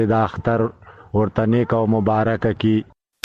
د اختر ورته نیک او مبارکه کی.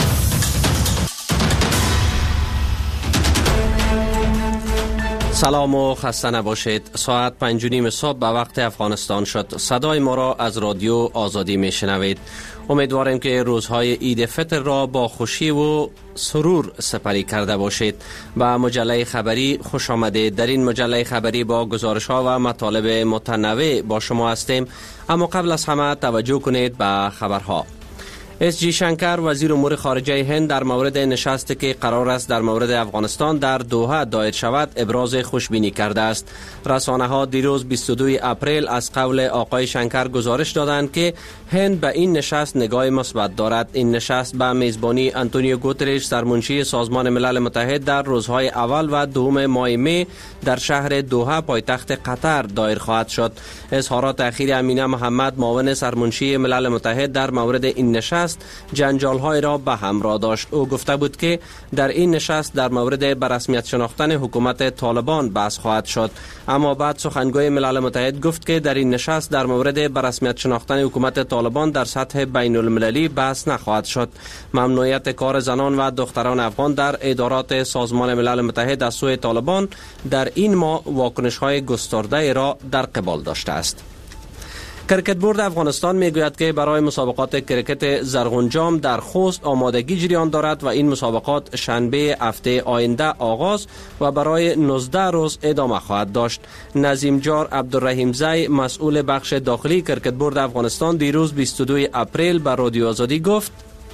سلام و خسته نباشید. ساعت 5:30 صبح به وقت افغانستان شد. صدای ما را از رادیو آزادی میشنوید. امیدواریم که روزهای عید فطر را با خوشی و سرور سپری کرده باشید. به مجله خبری خوش آمدید. در این مجله خبری با گزارش ها و مطالب متنوع با شما هستیم. اما قبل از همه توجه کنید به خبرها. اس جی شنکر وزیر امور خارجه هند در مورد نشستی که قرار است در مورد افغانستان در دوحه دایر شود ابراز خوشبینی کرده است. رسانه ها دیروز 22 اپریل از قول آقای شنکر گزارش دادند که هند به این نشست نگاه مثبت دارد. این نشست به میزبانی آنتونیو گوترش سرمنشی سازمان ملل متحد در روزهای اول و دوم ماه می در شهر دوحه پایتخت قطر دایر خواهد شد. اظهارات اخیر امینه محمد معاون سرمنشی ملل متحد در مورد این نشست جنجال‌های را به همراه داشت. او گفته بود که در این نشست در مورد به رسمیت شناختن حکومت طالبان بحث خواهد شد. اما بعد سخنگوی ملل متحد گفت که در این نشست در مورد به رسمیت شناختن حکومت طالبان در سطح بین المللی بحث نخواهد شد. ممنوعیت کار زنان و دختران افغان در ادارات سازمان ملل متحد از سوی طالبان در این ماه واکنش‌های گسترده را در قبال داشته است. کرکت بورد افغانستان میگوید که برای مسابقات کرکت زرغونجام در خوست آمادگی جریان دارد و این مسابقات شنبه هفته آینده آغاز و برای 19 روز ادامه خواهد داشت. نظیم جار عبدالرحیم زی مسئول بخش داخلی کرکت بورد افغانستان دیروز 22 اپریل به رادیو آزادی گفت: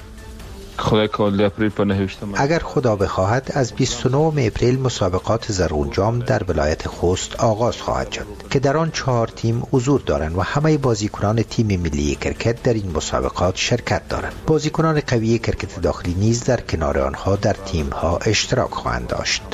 اگر خدا بخواهد از 29 اپریل مسابقات زرغونجام در ولایت خوست آغاز خواهد شد که در آن 4 تیم حضور دارند و همه بازیکنان تیم ملی کرکت در این مسابقات شرکت دارند. بازیکنان قوی کرکت داخلی نیز در کنار آنها در تیم‌ها اشتراک خواهند داشت.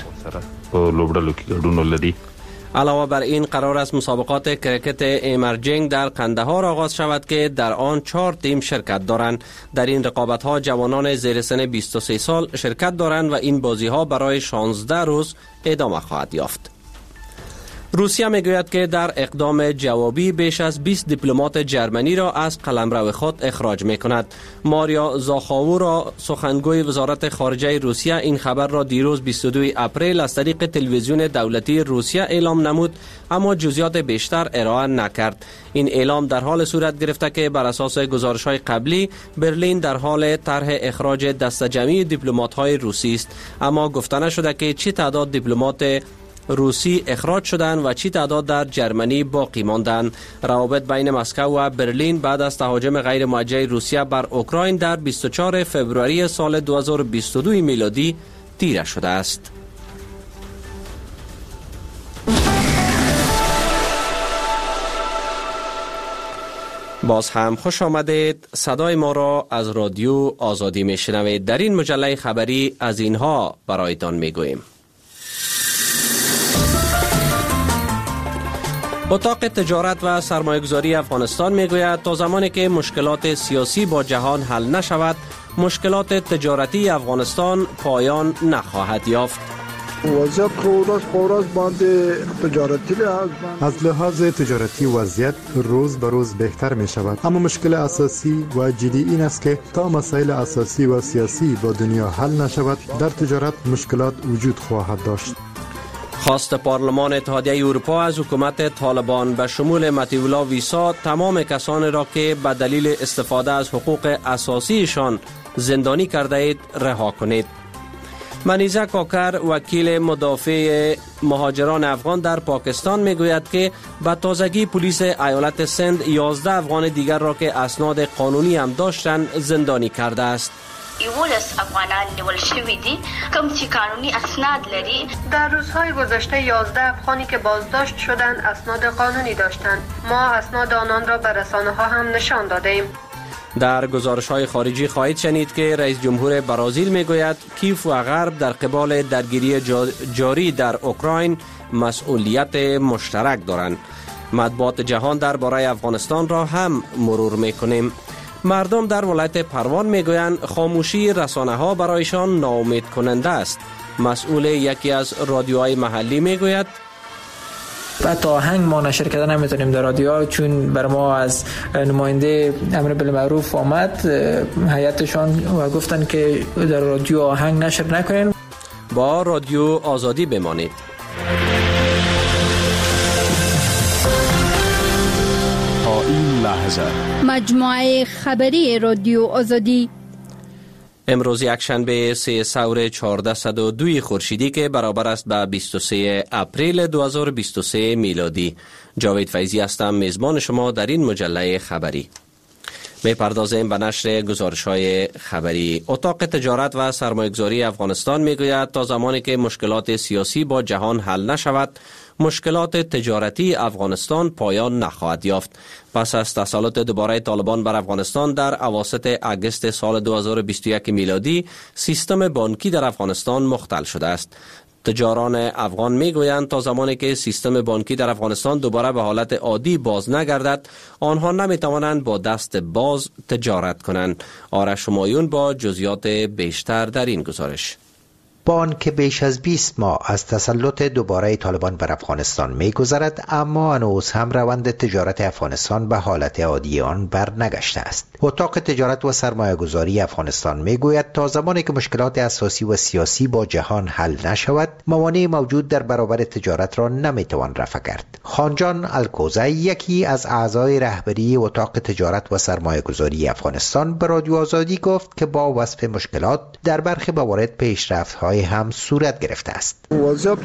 علاوه بر این قرار است مسابقات کرکت ایمرجینگ در قندهار آغاز شود که در آن 4 تیم شرکت دارند. در این رقابت ها جوانان زیر سن 23 سال شرکت دارند و این بازی ها برای 16 روز ادامه خواهد یافت. روسیه میگوید که در اقدام جوابی بیش از 20 دیپلمات جرمنی را از قلمرو خود اخراج میکند. ماریا زاخاورا سخنگوی وزارت خارجه روسیه این خبر را دیروز 22 اپریل از طریق تلویزیون دولتی روسیه اعلام نمود، اما جزئیات بیشتر ارائه نکرد. این اعلام در حال صورت گرفته که بر اساس گزارش‌های قبلی برلین در حال طرح اخراج دسته جمعی دیپلمات‌های روسی است، اما گفته نشده که چه تعداد دیپلمات روسی اخراج شدند و چی تعداد در جرمنی باقی ماندند. روابط بین مسکو و برلین بعد از تهاجم غیر موجه روسیه بر اوکراین در 24 فوریه سال 2022 میلادی تیره شده است. باز هم خوش آمدید. صدای ما را از رادیو آزادی میشنوید. در این مجله خبری از اینها برایتان میگوییم. اتاق تجارت و سرمایه‌گذاری افغانستان میگوید تا زمانی که مشکلات سیاسی با جهان حل نشود، مشکلات تجارتی افغانستان پایان نخواهد یافت. وضعیت روز باندې تجارتی از لحاظ تجارتی وضعیت روز به روز بهتر می شود، اما مشکل اساسی و جدی این است که تا مسائل اساسی و سیاسی با دنیا حل نشود، در تجارت مشکلات وجود خواهد داشت. خواست پارلمان اتحادیه اروپا از حکومت طالبان به شمول مطیع ویسا تمام کسانی را که به دلیل استفاده از حقوق اساسیشان زندانی کرده اید رها کنید. منیزه کاکر وکیل مدافع مهاجران افغان در پاکستان میگوید که به تازگی پلیس ایالت سند 11 افغان دیگر را که اسناد قانونی هم داشتند زندانی کرده است. 11 افغانان نیول شوی دي کوم چې قانوني اسناد لري. در روزهای گذشته 11 افغانی که بازداشت شدند اسناد قانونی داشتند. ما اسناد آنان را به رسانه‌ها هم نشان دادیم. در گزارش‌های خارجی خواهید شنید که رئیس جمهور برزیل میگوید کیف و غرب در قبال درگیری جاری در اوکراین مسئولیت مشترک دارند. مطبوعات جهان درباره افغانستان را هم مرور میکنیم. مردم در ولایت پروان میگویند خاموشی رسانه‌ها برایشان ناامید کننده است. مسئول یکی از رادیوهای محلی میگوید حتی آهنگ ما نشر کردن نمیتونیم در رادیو، چون بر ما از نماینده امر بالمعروف آمد هیئتشان و گفتن که در رادیو آهنگ نشر نکنین. با رادیو آزادی بمانید. تا این لحظه مجموعه خبری رادیو آزادی امروز یکشنبه 3 سور 1402 خورشیدی که برابر است با 23 اپریل 2023 میلادی. جاوید فیضی هستم، میزبان شما در این مجله خبری. میپردازیم به نشر گزارش‌های خبری. اتاق تجارت و سرمایه‌گذاری افغانستان میگوید تا زمانی که مشکلات سیاسی با جهان حل نشود، مشکلات تجارتی افغانستان پایان نخواهد یافت. پس از تسلط دوباره طالبان بر افغانستان در اواسط اگست سال 2021 میلادی، سیستم بانکی در افغانستان مختل شده است. تجاران افغان میگویند تا زمانی که سیستم بانکی در افغانستان دوباره به حالت عادی باز نگردد، آنها نمیتوانند با دست باز تجارت کنند. آرش همایون با جزئیات بیشتر در این گزارش. بانک بیش از 20 ماه از تسلط دوباره طالبان بر افغانستان می‌گذرد، اما هنوز هم روند تجارت افغانستان به حالت عادی آن بر نگشته است. اتاق تجارت و سرمایه‌گذاری افغانستان میگوید تا زمانی که مشکلات اساسی و سیاسی با جهان حل نشود، موانع موجود در برابر تجارت را نمیتوان رفع کرد. خانجان الکوزی، یکی از اعضای رهبری اتاق تجارت و سرمایه‌گذاری افغانستان، به رادیو آزادی گفت که با وصف مشکلات در برخی موارد پیشرفت‌های هم صورت گرفته است. وضعیت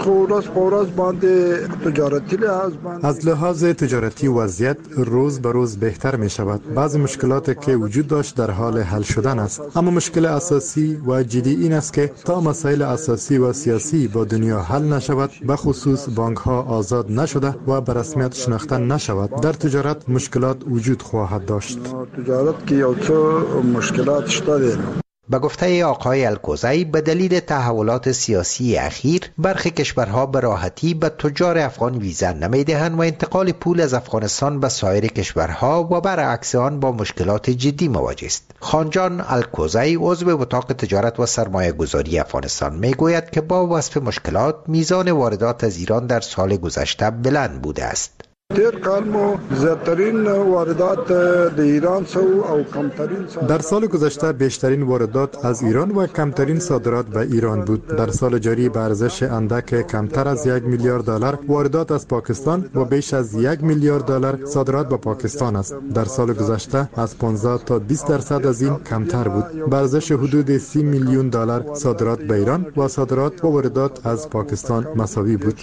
از لحاظ تجارتی وضعیت روز به روز بهتر می شود. بعضی مشکلات که وجود داشت در حال حل شدن است، اما مشکل اساسی و جدی این است که تا مسائل اساسی و سیاسی با دنیا حل نشود، به خصوص بانک ها آزاد نشده و به رسمیت شناخته نشود، در تجارت مشکلات وجود خواهد داشت. تجارت که مشکلات شده. به گفته آقای الکوزی، به دلیل تحولات سیاسی اخیر برخی کشورها به راحتی به تجار افغان ویزا نمیدهند و انتقال پول از افغانستان به سایر کشورها و برعکس آن با مشکلات جدی مواجه است. خانجان الکوزی، عضو اتاق تجارت و سرمایه گذاری افغانستان، میگوید که با وصف مشکلات میزان واردات از ایران در سال گذشته بلند بوده است. در سال گذشته بیشترین واردات از ایران و کمترین صادرات به ایران بود. در سال جاری به ارزش اندک کمتر از 1 میلیارد دلار واردات از پاکستان و بیش از 1 میلیارد دلار صادرات به پاکستان است. در سال گذشته از 15 تا 20% از این کمتر بود. به ارزش حدود 30 میلیون دلار صادرات به ایران و صادرات و واردات از پاکستان مساوی بود.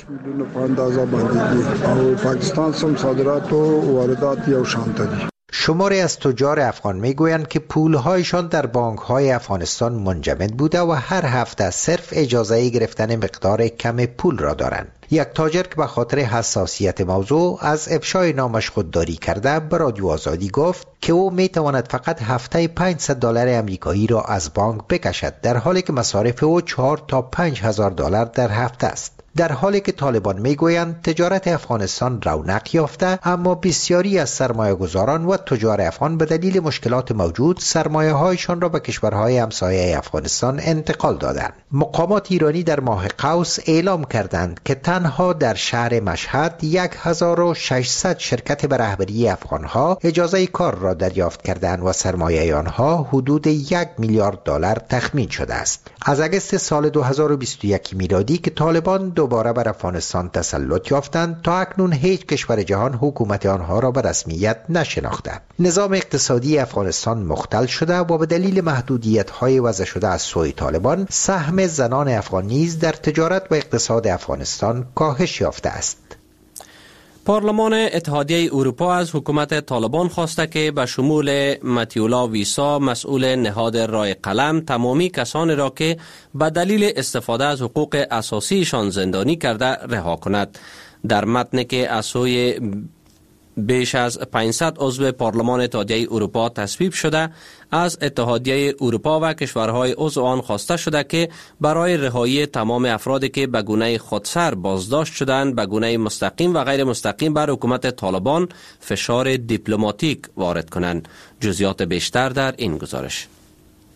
صادرات و واردات یو شان دي. شماری از تجار افغان میگویند که پولهایشان در بانک‌های افغانستان منجمد بوده و هر هفته صرف اجازه گرفتن مقدار کم پول را دارند. یک تاجر که به خاطر حساسیت موضوع از افشای نامش خودداری کرده به رادیو آزادی گفت که او میتواند فقط هفته $500 امریکایی را از بانک بکشد، در حالی که مصارف او 4 تا 5,000 دلار در هفته است. در حالی که طالبان میگویند تجارت افغانستان رونق یافته، اما بسیاری از سرمایه‌گذاران و تجار افغان به دلیل مشکلات موجود سرمایه‌هایشان را به کشورهای همسایه افغانستان انتقال دادند. مقامات ایرانی در ماه قوس اعلام کردند که تنها در شهر مشهد 1600 شرکت به رهبری افغانها اجازه کار را دریافت کردند و سرمایه آنها حدود 1 میلیارد دلار تخمین شده است. از اگست سال 2021 میلادی که طالبان دوباره بر افغانستان تسلط یافتند، تا اکنون هیچ کشور جهان حکومت آنها را به رسمیت نشناخته. نظام اقتصادی افغانستان مختل شده و به دلیل محدودیت‌های وضع شده از سوی طالبان، سهم زنان افغان نیز در تجارت و اقتصاد افغانستان کاهش یافته است. پارلمان اتحادیه اروپا از حکومت طالبان خواسته که به شمول متیولا ویسا، مسئول نهاد رای قلم، تمامی کسانی را که به دلیل استفاده از حقوق اساسیشان زندانی کرده رها کند. در متنی که از سوی بیش از 500 عضو پارلمان اتحادیه اروپا تصویب شده، از اتحادیه اروپا و کشورهای عضو آن خواسته شده که برای رهایی تمام افرادی که به گونه خودسر بازداشت شدند، به گونه مستقیم و غیر مستقیم بر حکومت طالبان فشار دیپلماتیک وارد کنند. جزئیات بیشتر در این گزارش.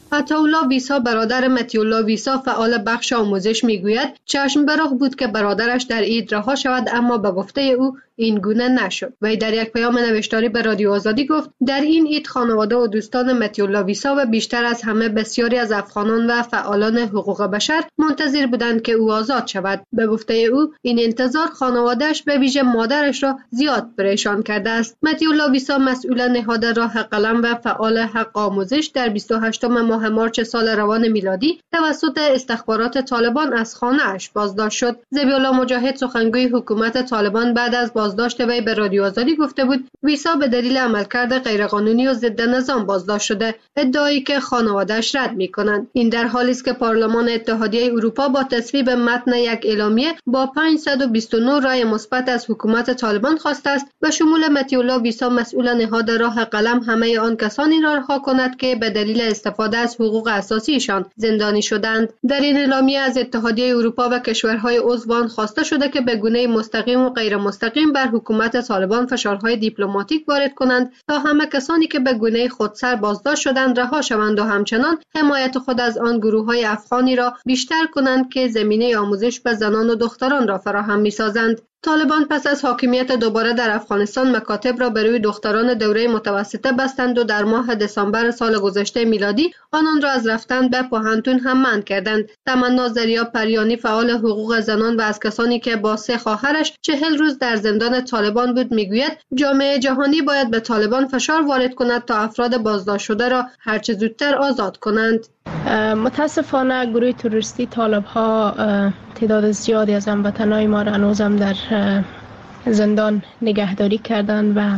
عطاالله ویسا برادر متی‌الله ویسا فعال بخش آموزش میگوید چشم به راه بود که برادرش در عید رها شود، اما به گفته او این گونه نشد. وی در یک پیام نوشتاری به رادیو آزادی گفت در این عید خانواده و دوستان متی‌الله ویسا و بیشتر از همه بسیاری از افغانان و فعالان حقوق بشر منتظر بودند که او آزاد شود. به گفته او این انتظار خانواده‌اش به ویژه مادرش را زیاد پریشان کرده است. متی‌الله ویسا مسئول نهاد راه قلم و فعال حق آموزش در 28 ماه مارچ سال روان میلادی توسط استخبارات طالبان از خانه‌اش بازداشت شد. ذبیح‌الله مجاهد سخنگوی حکومت طالبان بعد از بازداشت وی به رادیو آزادی گفته بود ویسا به دلیل عملکرد غیرقانونی و ضد نظام بازداشت شده، ادعایی که خانواده‌اش رد می‌کنند. این در حالی است که پارلمان اتحادیه اروپا با تصویب متن یک اعلامیه با 529 رای مثبت از حکومت طالبان خواسته است به شمول متی‌الله ویسا مسئول نهاد راه قلم همه آن کسانی را رها کند که به دلیل استفاده از حقوق اساسیشان زندانی شدند. در این اعلامیه از اتحادیه اروپا و کشورهای عضو آن خواسته شده که به گونه مستقیم و غیر مستقیم بر حکومت طالبان فشارهای دیپلماتیک وارد کنند تا همه کسانی که به گونه خودسر بازداشت شدند رها شوند و همچنان حمایت خود از آن گروه‌های افغانی را بیشتر کنند که زمینه آموزش به زنان و دختران را فراهم می‌سازند. طالبان پس از حاکمیت دوباره در افغانستان مکاتب را برای دختران دوره متوسطه بستند و در ماه دسامبر سال گذشته میلادی آنان را از رفتن به پوهنتون هم منع کردند. تمنا زریا پریانی فعال حقوق زنان و از کسانی که با 3 خواهرش 40 روز در زندان طالبان بود میگوید جامعه جهانی باید به طالبان فشار وارد کند تا افراد بازداشت شده را هرچه زودتر آزاد کنند. متاسفانه گروه تروریستی طالب ها تعداد زیادی از هموطنان ما را هنوزم در زندان نگهداری کردند و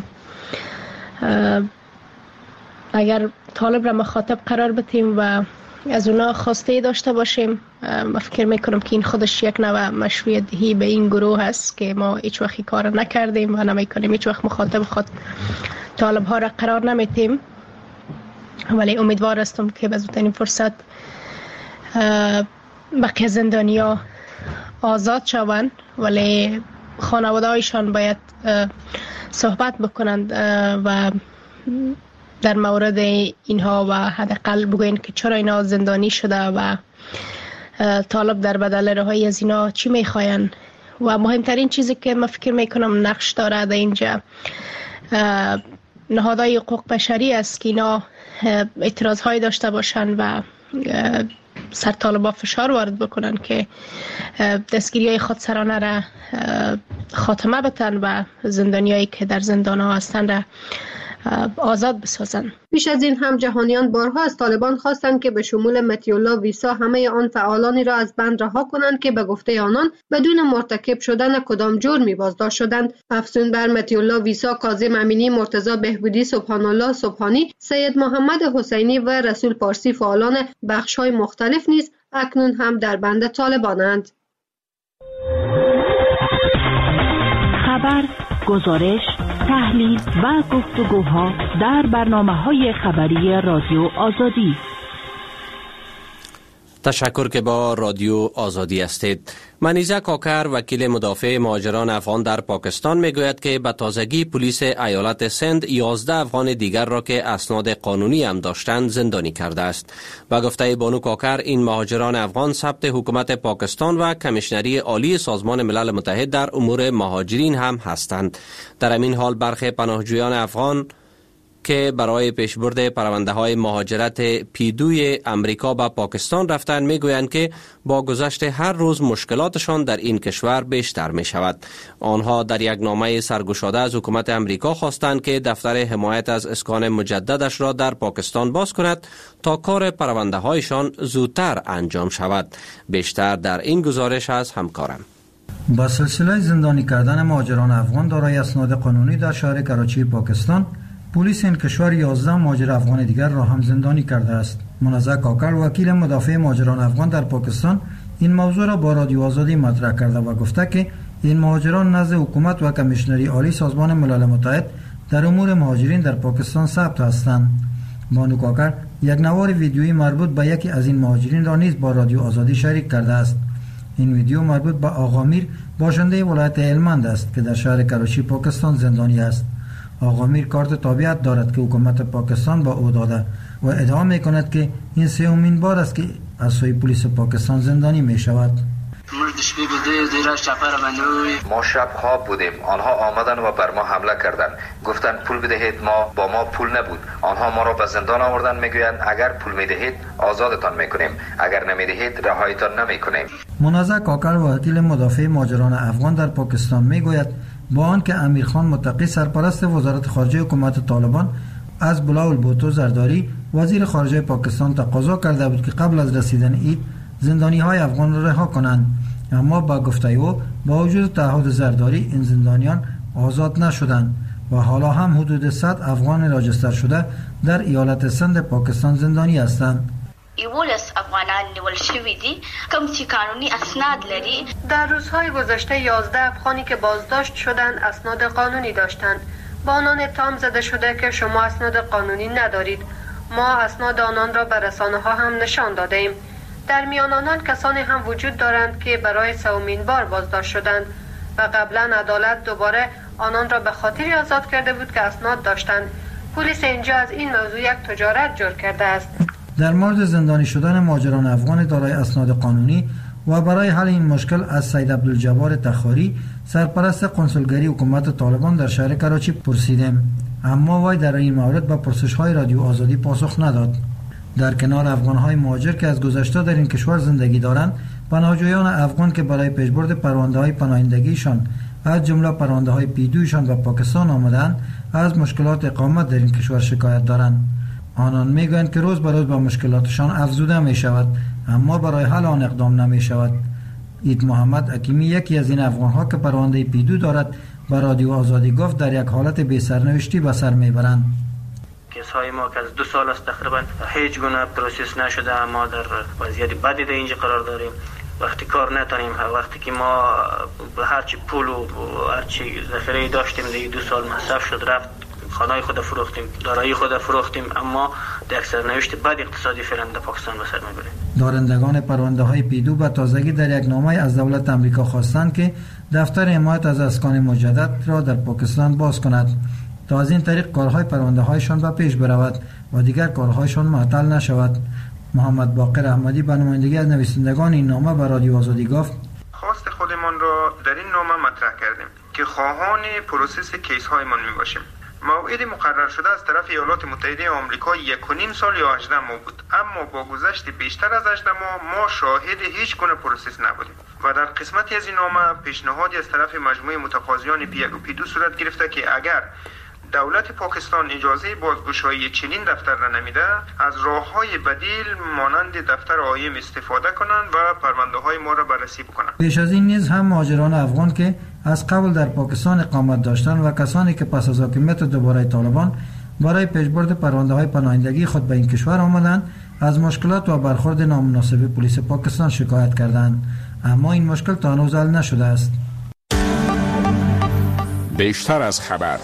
اگر طالب را مخاطب قرار بدیم و از اونا خواسته داشته باشیم، من فکر میکنم که این خودش یک نوع مشروعیت دهی به این گروه هست که ما هیچ وقت کار نکردیم و نمیکنیم، هیچ وقت مخاطب خود طالب ها را قرار نمیدیم. ولی امیدوار هستم که به زودترین فرصت بقیه زندانیا آزاد شوند، ولی خانواده هایشان باید صحبت بکنند و در مورد اینها و حداقل بگوین که چرا اینا زندانی شده و طالب در بدل رهایی از اینا چی میخواین. و مهمترین چیزی که من فکر میکنم نقش داره در اینجا نهادهای حقوق بشری است که اینا اعتراض های داشته باشن و سر طالبا فشار وارد بکنن که دستگیری های خودسرانه را خاتمه بدن و زندانیایی که در زندان ها هستن را آزاد بسازن. پیش از این هم جهانیان بارها از طالبان خواستند که به شمول متی‌الله ویسا همه آن فعالانی را از بند رها کنند که به گفته آنان بدون مرتکب شدن کدام جرمی بازداشت شدند. افزون بر متی‌الله ویسا، کاظم امینی، مرتضی بهبودی، سبحان الله سبحانی، سید محمد حسینی و رسول پارسی فعالان بخش‌های مختلف نیز اکنون هم در بند طالبانند. خبر، گزارش، تحلیل و گفتگوها در برنامه‌های خبری رادیو آزادی. تشکر که با رادیو آزادی هستید. منیزه کاکر، وکیل مدافع مهاجران افغان در پاکستان، میگوید که به تازگی پلیس ایالت سند 11 افغان دیگر را که اسناد قانونی هم داشتند زندانی کرده است. به گفته بانو کاکر، این مهاجران افغان ثبت حکومت پاکستان و کمیشنری عالی سازمان ملل متحد در امور مهاجرین هم هستند. در همین حال برخی پناهجویان افغان که برای پیشبرد پرونده های مهاجرت پیدوی امریکا به پاکستان رفتند میگویند که با گذشت هر روز مشکلاتشان در این کشور بیشتر می شود. آنها در یک نامه سرگشاده از حکومت امریکا خواستند که دفتر حمایت از اسکان مجددش را در پاکستان باز کند تا کار پرونده هایشان زودتر انجام شود. بیشتر در این گزارش از همکارم. با سلسله زندانی کردن مهاجران افغان دارای اسناد قانونی در شهر کراچی پاکستان، پلیس این کشور 11 مهاجر افغان دیگر را هم زندانی کرده است. منیزه کاکر، وکیل مدافع مهاجران افغان در پاکستان، این موضوع را با رادیو آزادی مطرح کرده و گفته که این مهاجران نزد حکومت و کمیشنری عالی سازمان ملل متحد در امور مهاجرین در پاکستان ثبت هستند. بانو کاکر یک نوار ویدیویی مربوط به یکی از این مهاجرین را نیز با رادیو آزادی شریک کرده است. این ویدیو مربوط به آقا میر، باشنده ولایت هلمند است که در شهر کراچی پاکستان زندانی است. آقا میر کارت تابعیت دارد که حکومت پاکستان با او داده و ادعا می کند که این سومین بار است که از سوی پلیس پاکستان زندانی می شود. ما شب خواب بودیم، آنها آمدن و بر ما حمله کردند، گفتند پول بدهید، ما با ما پول نبود، آنها ما را به زندان آوردن، میگویند اگر پول میدهید آزادتان میکنیم، اگر نمیدهید رهایتان نمیکنیم. منازع کاکل وکیل مدافع مهاجران افغان در پاکستان میگوید با آنکه امیرخان متقی سرپرست وزارت خارجه حکومت طالبان از بلاول بوتو زرداری وزیر خارجه پاکستان تقاضا کرده بود که قبل از رسیدن عید زندانی های افغان را رها کنند، اما با گفته او با وجود تعهد زرداری این زندانیان آزاد نشدند و حالا هم حدود 100 افغان راجستر شده در ایالت سند پاکستان زندانی هستند. ایولس افغانان نیول شوی دی کم چې قانونی اسناد لري. در روزهای گذشته 11 افغانی که بازداشت شدند اسناد قانونی داشتند. با آنان اتهام زده شده که شما اسناد قانونی ندارید. ما اسناد آنان را به رسانه‌ها هم نشان داده ایم. در میان آنان کسانی هم وجود دارند که برای سومین بار بازداشت شدند و قبلا عدالت دوباره آنان را به خاطری آزاد کرده بود که اسناد داشتند. پلیس اینجا از این موضوع یک تجارت جور کرده است. در مورد زندانی شدن مهاجران افغان دارای اسناد قانونی و برای حل این مشکل از سید عبدالجبار تخاری سرپرست کنسولگری حکومت طالبان در شهر کراچی پرسیدیم، اما وی در این مورد به پرسش‌های رادیو آزادی پاسخ نداد. در کنار افغان‌های مهاجر که از گذشته در این کشور زندگی دارند، پناهجویان افغان که برای پیشبرد پرونده‌های پناهندگیشان از جمله پرونده‌های پیدویشان به پاکستان آمدند از مشکلات اقامت در این کشور شکایت دارند. آنان میگویند که روز به روز با مشکلاتشان افزوده می شود، اما برای حل آن اقدام نمی شود. اید محمد حکیمی یکی از این افغان‌ها که پرونده پیدو دارد به رادیو آزادی گفت در یک حالت بی سرنوشتی به سر میبرند. کیس‌های ما که از 2 سال است تقریبا هیچ گونه پروسس نشده، ما در وضعیت بدی در اینجا قرار داریم. وقتی کار نتونیم، وقتی که ما هرچی پول و هرچی ذخیره داشتیم در 2 سال مصرف شد، رفت خانه خود فروختیم، دارایی خود فروختیم، اما در یک سرنوشت بد اقتصادی فعلا در پاکستان به سر میبریم. دارندگان پرونده های پیدو به تازگی در یک نامه از دولت امریکا خواستند که دفتر حمایت از اسکان مجدد را در پاکستان باز کند تا از این طریق کارهای پرونده هایشان به پیش برود و دیگر کارهایشان معطل نشود. محمد باقر احمدی به نمایندگی از نویسندگان این نامه به رادیو آزادی گفت: خواست خودمان را در این نامه مطرح کردیم که خواهان پروسس کیس هایمان میباشیم. موعد مقرر شده از طرف ایالات متحده آمریکا 1.5 سال یا 18 ماه بود، اما با گذشت بیشتر از 18 ماه ما شاهد هیچ گونه پروسس نبودیم و در قسمتی از این نامه پیشنهادی از طرف مجموعه متقاضیان پی2 صورت گرفته که اگر دولت پاکستان اجازه بازگشایی چنین دفتر را نمیده، از راه‌های بدیل مانند دفتر آیم استفاده کنند و پرونده‌های ما را بررسی بکنند. پیش از این نیز هم مهاجران افغان که از قبل در پاکستان اقامت داشتند و کسانی که پس از حاکمیت دوباره طالبان برای پیشبرد پرونده‌های پناهندگی خود به این کشور آمدند، از مشکلات و برخورد نامناسب پلیس پاکستان شکایت کردند، اما این مشکل تا هنوز حل نشده است. بیشتر از خبر.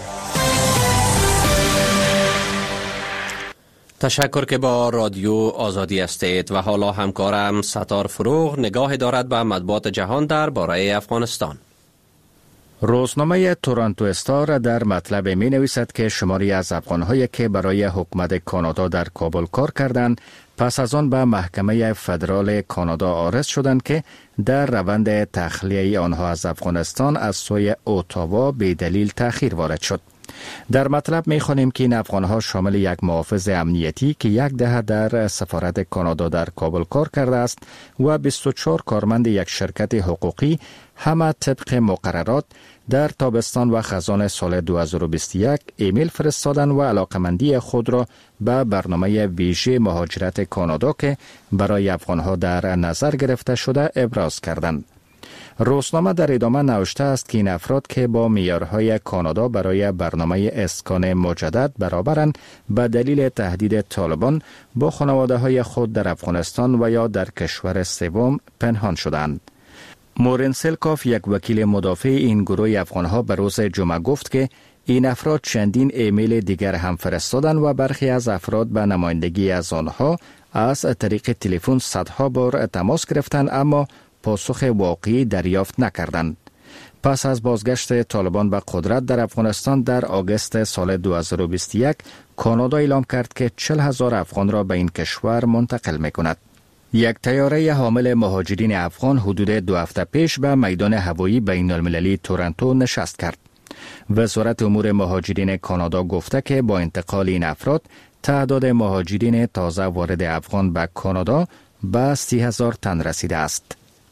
تشکر که با رادیو آزادی هستید و حالا همکارم ستار فروغ نگاه دارد به مطبوعات جهان در باره افغانستان. روزنامه تورنتو استار در مطلب می نویسد که شماری از افغان‌هایی که برای حکومت کانادا در کابل کار کردند پس از آن به محکمه فدرال کانادا عارض شدند که در روند تخلیه آنها از افغانستان از سوی اوتاوا به دلیل تأخیر وارد شد. در مطلب می خوانیم که این افغان‌ها شامل یک محافظ امنیتی که 10 دهه در سفارت کانادا در کابل کار کرده است و 24 کارمند یک شرکت حقوقی همه طبق مقررات در تابستان و خزان سال 2021 ایمیل فرستادند و علاقمندی خود را به برنامه ویژه مهاجرت کانادا که برای افغان‌ها در نظر گرفته شده ابراز کردند. روزنامه در ادامه نوشته است که این افراد که با معیارهای کانادا برای برنامه اسکان مجدد برابرند به دلیل تهدید طالبان با خانواده‌های خود در افغانستان و یا در کشور سوم پنهان شدند. مورن سلکاف یک وکیل مدافع این گروه افغان‌ها به روز جمعه گفت که این افراد چندین ایمیل دیگر هم فرستادند و برخی از افراد به نمایندگی از آنها از طریق تلفن صدها بار تماس گرفتند اما پاسخ واقعی دریافت نکردند. پس از بازگشت طالبان به قدرت در افغانستان در آگوست سال 2021 کانادا اعلام کرد که 40,000 افغان را به این کشور منتقل می‌کند. یک طیاره حامل مهاجرین افغان حدود 2 هفته پیش به میدان هوایی بین‌المللی تورنتو نشست کرد. وزارت امور مهاجرین کانادا گفته که با انتقال این افراد تعداد مهاجرین تازه وارد افغان به کانادا به 30,000 تن رسیده است.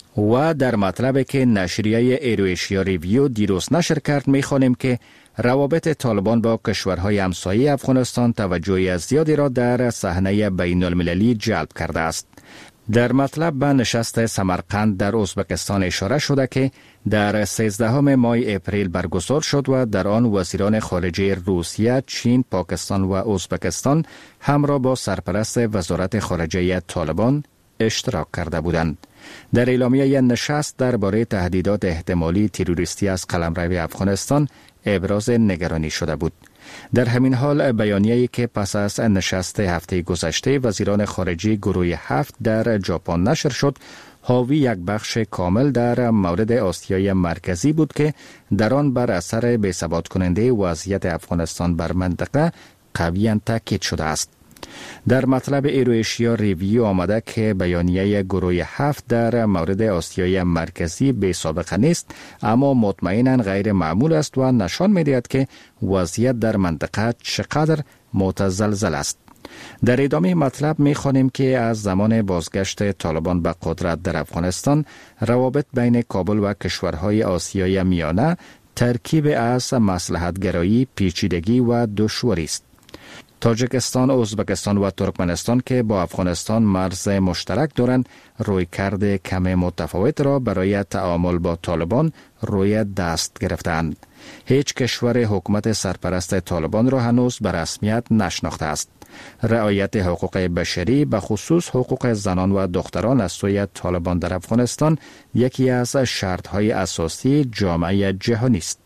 و در مطلبی که نشریه ایرویشیا ریویو دیروز نشر کرد می‌خوانیم که روابط طالبان با کشورهای همسایه افغانستان توجه زیادی را در صحنه بین‌المللی جلب کرده است. در مطلب به نشست سمرقند در ازبکستان اشاره شده که در 13 ماه اپریل برگزار شد و در آن وزیران خارجه روسیه، چین، پاکستان و ازبکستان همراه با سرپرست وزارت خارجه طالبان اشتراک کرده بودند. در اعلامیه نشست درباره تهدیدات احتمالی تروریستی از قلمرو افغانستان ابراز نگرانی شده بود. در همین حال بیانیه‌ای که پس از نشست هفته گذشته وزیران خارجه گروه 7 در ژاپن نشر شد، حاوی یک بخش کامل در مورد آسیای مرکزی بود که در آن بر اثر بی‌ثبات کننده وضعیت افغانستان بر منطقه قویاً تاکید شده است. در مطلب ایرویشیا ریویو آمده که بیانیه گروه 7 در مورد آسیای مرکزی بی سابقه نیست، اما مطمئناً غیر معمول است و نشان می‌دهد که وضعیت در منطقه چقدر متزلزل است. در ادامه مطلب می‌خوانیم که از زمان بازگشت طالبان به قدرت در افغانستان، روابط بین کابل و کشورهای آسیای میانه ترکیب از مصلحت‌گرایی، پیچیدگی و دشواری است. تاجیکستان، ازبکستان و ترکمنستان که با افغانستان مرز مشترک دارند، رویکرد کم متفاوت را برای تعامل با طالبان روی دست گرفتند. هیچ کشور حکومت سرپرست طالبان را هنوز به رسمیت نشناخته است. رعایت حقوق بشری به خصوص حقوق زنان و دختران از سوی طالبان در افغانستان یکی از شرط‌های اساسی جامعه جهانی است.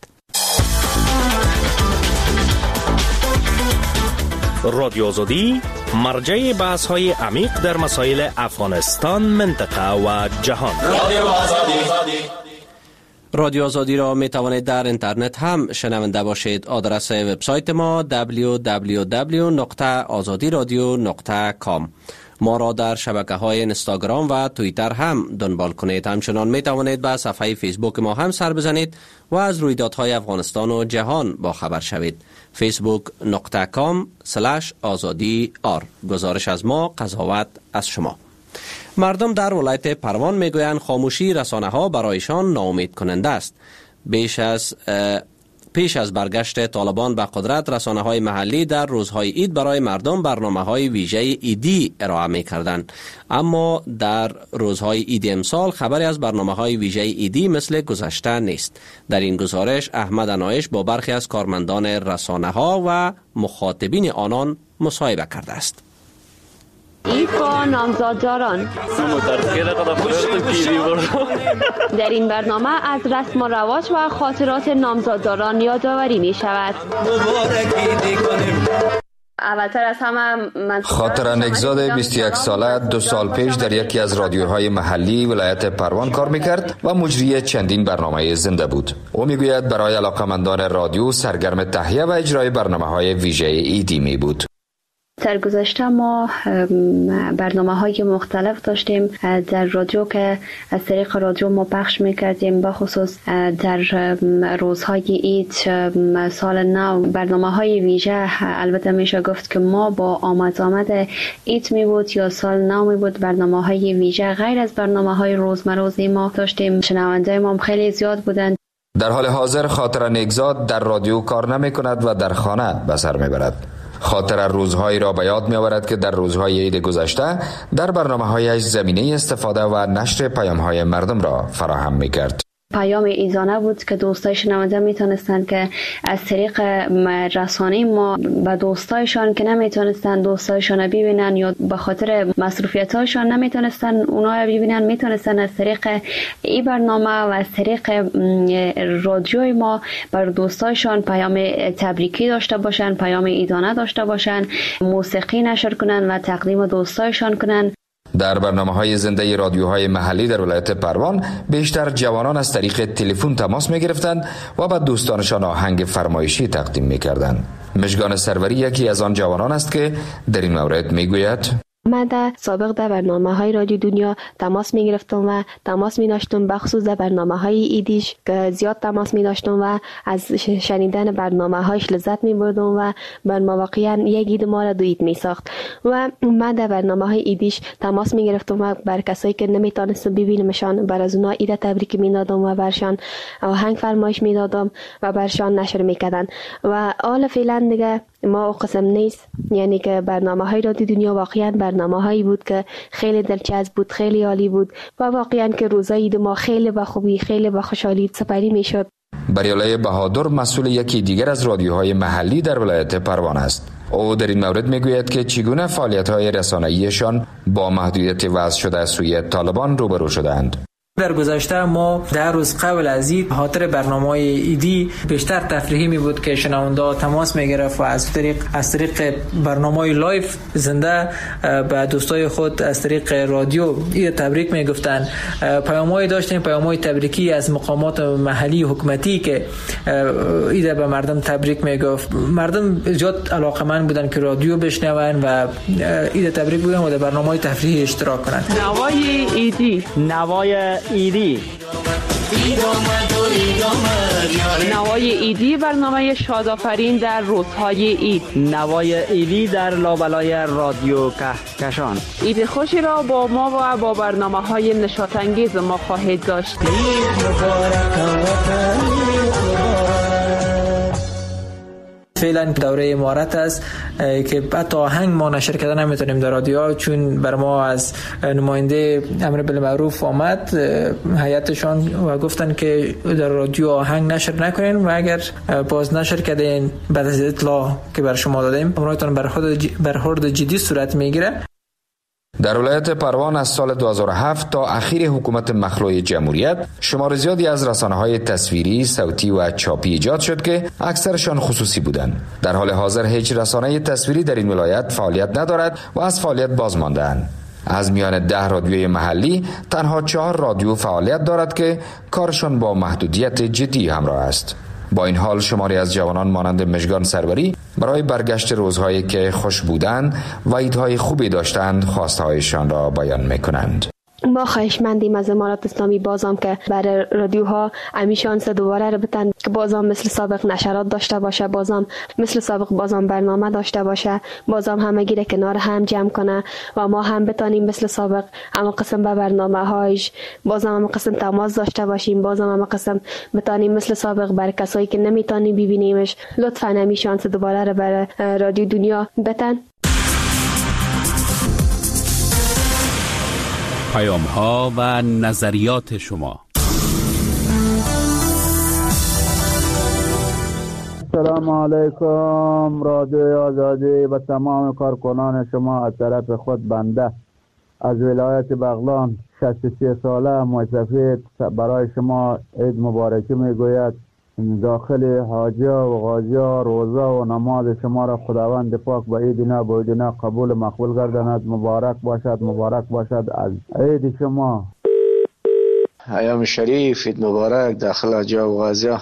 رادیو آزادی مرجع بحث‌های عمیق در مسائل افغانستان، منطقه و جهان. رادیو آزادی را می توانید در اینترنت هم شنونده باشید. آدرس وبسایت ما www.azadiradio.com. ما را در شبکه‌های اینستاگرام و توییتر هم دنبال کنید. همچنان می توانید به صفحه فیسبوک ما هم سر بزنید و از رویدادهای افغانستان و جهان با خبر شوید. facebook.com/azadi.r. گزارش از ما، قضاوت از شما. مردم در ولایت پروان میگویند خاموشی رسانه‌ها برایشان ناامید کننده است. پیش از برگشت طالبان به قدرت، رسانه‌های محلی در روزهای عید برای مردم برنامه‌های ویژه عیدی ارائه می‌کردند، اما در روزهای عید امسال خبری از برنامه‌های ویژه عیدی مثل گذشته نیست. در این گزارش احمد انایش با برخی از کارمندان رسانه‌ها و مخاطبین آنان مصاحبه کرده است. ایفا نامزادداران در این برنامه از رسم و رواج و خاطرات نامزادداران یادآوری می شود. اولتر از همه خاطر نگزاد 21 ساله 2 سال پیش در یکی از رادیوهای محلی ولایت پروان کار میکرد و مجری چندین برنامه زنده بود. او میگوید برای علاقمندان رادیو سرگرم تهیه و اجرای برنامه‌های ویژه عیدی می بود. در گذشته ما برنامه‌های مختلف داشتیم در رادیو که از طریق رادیو ما پخش می‌کردیم، به خصوص در روزهای عید، سال نو. برنامه‌های ویژه البته میشه گفت که ما با آمد عید می بود یا سال نو می بود، برنامه‌های ویژه غیر از برنامه‌های روزمره ما داشتیم. شنونده ما خیلی زیاد بودند. در حال حاضر خاطر نگزاد در رادیو کار نمی‌کند و در خانه به سر می‌برد. خاطر روزهایی را به یاد می‌آورد که در روزهای عید گذشته در برنامه‌هایش زمینه استفاده و نشر پیام‌های مردم را فراهم می‌کرد. پیام ایزانه بود که دوستای شنونده میتونستند که از طریق رسانه ما به دوستایشان که نمیتونستند دوستایشان ببینن یا به خاطر مصروفیت‌هاشان نمیتونستند اونا ببینن، میتونستند از طریق این برنامه و از طریق رادیوی ما بر دوستایشان پیام تبریکی داشته باشند، پیام ایزانه داشته باشند، موسیقی نشر کنند و تقدیم دوستایشان کنند. در برنامه‌های زنده رادیوهای محلی در ولایت پروان بیشتر جوانان از طریق تلفن تماس می‌گرفتند و به دوستانشان آهنگ فرمایشی تقدیم می‌کردند. مژگان سروری یکی از آن جوانان است که در این مورد می‌گوید: من در سابق در برنامه‌های رادیو دنیا تماس می‌گرفتم و تماس می‌داشتم، بخصوص در برنامه‌های ایدیش که زیاد تماس می‌داشتم و از شنیدن برنامه‌هایش لذت می‌بردم و برنامه واقعاً یک اید ما را دو اید می‌ساخت. و من در برنامه‌های ایدیش تماس می‌گرفتم و بر کسایی که نمی‌تونستم ببینمشان بر از اونها اید تبریک می‌دادم و برشان آهنگ فرمایش می‌دادم و برشان نشر می‌کردن. و حالا فعلا دیگه ما قسم نیست، یعنی که برنامه‌های رادیو دنیا واقعاً برنامه‌هایی بود که خیلی دلچسب بود، خیلی عالی بود و واقعاً که روزای عید ما خیلی با خوبی، خیلی با خوشحالی سپری می‌شد. بریالای بهادر مسئول یکی دیگر از رادیوهای محلی در ولایت پروان است. او در این مورد میگوید که چگونه فعالیت‌های رسانه‌ایشان با محدودیت وضع شده از سوی طالبان روبرو شدند. در گذشته ما 10 روز قبل از این خاطر برنامه‌های ایدی بیشتر تفریحی می بود که شنونده تماس می‌گرفت و از طریق برنامه‌های لایو زنده به دوستای خود از طریق رادیو عید تبریک میگفتن. پیام‌های داشتیم، پیام‌های تبریکی از مقامات محلی حکومتی که عید به مردم تبریک میگفت. مردم زیاد علاقه‌مند بودن که رادیو بشنون و عید تبریک بگن و در برنامه‌های تفریحی اشتراک کنند. نوای ایدی، نوای ایدی برنامه شادآفرین در روزهای عید، نوای ایدی در لابلای رادیو کهکشان. عید خوشی را با ما و با برنامه‌های نشاط‌انگیز ما خواهید داشت. فعلا دوره امارت است که حتی آهنگ ما نشر کردن نمیتونیم در رادیو، چون بر ما از نماینده امر بالمعروف آمد هیئتشان و گفتن که در رادیو آهنگ نشر نکنین و اگر باز نشر کردین بعد از اطلاع که بر شما دادیم امرایتان برخورد جدی صورت میگیره. در ولایت پروان از سال 2007 تا اخیر حکومت مخلوع جمهوریت شمار زیادی از رسانه‌های تصویری، صوتی و چاپی ایجاد شد که اکثرشان خصوصی بودند. در حال حاضر هیچ رسانه تصویری در این ولایت فعالیت ندارد و از فعالیت باز مانده‌اند. از میان 10 رادیوی محلی تنها 4 رادیو فعالیت دارد که کارشان با محدودیت جدی همراه است. با این حال شماری از جوانان مانند مژگان سروری برای برگشت روزهایی که خوش بودند و عیدهای خوبی داشتند خواستهایشان را بیان میکنند. ما خواهشمندیم از امارات اسلامی بازم که برای رادیوها همیشان دوباره رو بتن که بازم مثل سابق نشرات داشته باشه، بازم مثل سابق بازم برنامه داشته باشه، بازم همه گیره کنار هم جمع کنه و ما هم بتانیم مثل سابق اما قسم به برنامه هایش بازم هم قسم تماس داشته باشیم، بازم هم قسم بتانیم مثل سابق برای کسایی که نمیتونیم ببینیمش لطفاً همیشان دوباره رو برای رادیو دنیا بتن. پیام‌ها و نظریات شما. سلام علیکم رادیو آزادی و تمام کارکنان شما. از طرف خود بنده از ولایت بغلان 63 ساله موظفید برای شما عید مبارکی میگوید. داخل حاجیا و غازیا روزه و نماز شما را خداوند پاک با عیدنا با عیدنا قبول مقبول گرداند. مبارک باشد، مبارک باشد از عید شما. ایام شریف عید مبارک داخل حاجیا و غازیا.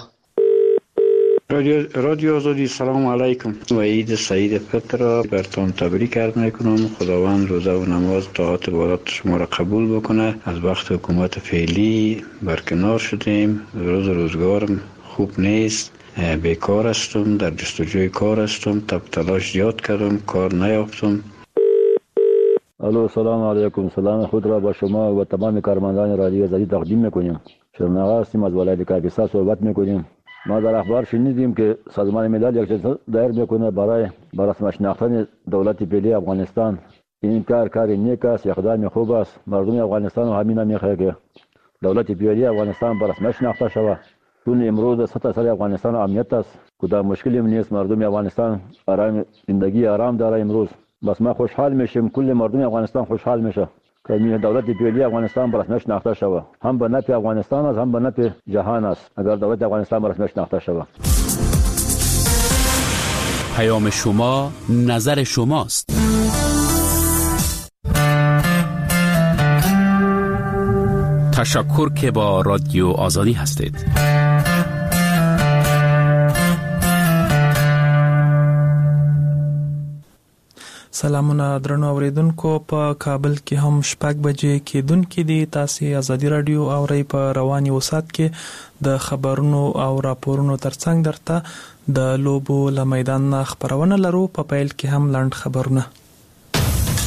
رادیو آزادی سلام علیکم و عید سعید فطر براتون تبریک عرض میکنم. خداوند روزه و نماز طاعت و عبادت شما را قبول بکنه. از وقت حکومت فعلی برکنار شدیم، روزگارم خوب نیست، بیکار هستم، در جستجوی کار هستم، تلاش زیاد کردم کار نیافتم. الو سلام علیکم. سلام خود را با شما و تمام کارمندان رادیو آزادی تقدیم میکنیم. شرمناغ هستیم، از ولایت کاپیسا صحبت میکنیم. ما در اخبار شنیدیم که سازمان ملل یک چیز دایر میکنه برای رسم شناختن دولت فعلی افغانستان. این کار نیک است، اقدام خوب است. مردم افغانستان و همین میخواد که دولت فعلی افغانستان به رسم شناخته شود. چون امروز سطح سر افغانستان امنیت است، کدام مشکلی نیست. مردم افغانستان زندگی آرام داره امروز. بس ما خوشحال میشیم، کل مردم افغانستان خوشحال میشه که دولت فعلی افغانستان به رسم شناخته شود. هم به نفع افغانستان است، هم به نفع جهان است اگر دولت افغانستان به رسم شناخته شود. پیام شما نظر شماست. تشکر که با رادیو آزادی هستید. سلامونه درنو اوریدونکو، په کابل کې هم 6 بجې کېدونکې دي. تاسو آزادي رادیو اورئ. په رواني وسات کې د خبرونو او راپورونو ترڅنګ درته د لوبو له میدان نه خبرونه لرو. په پیل کې هم لاند خبرونه.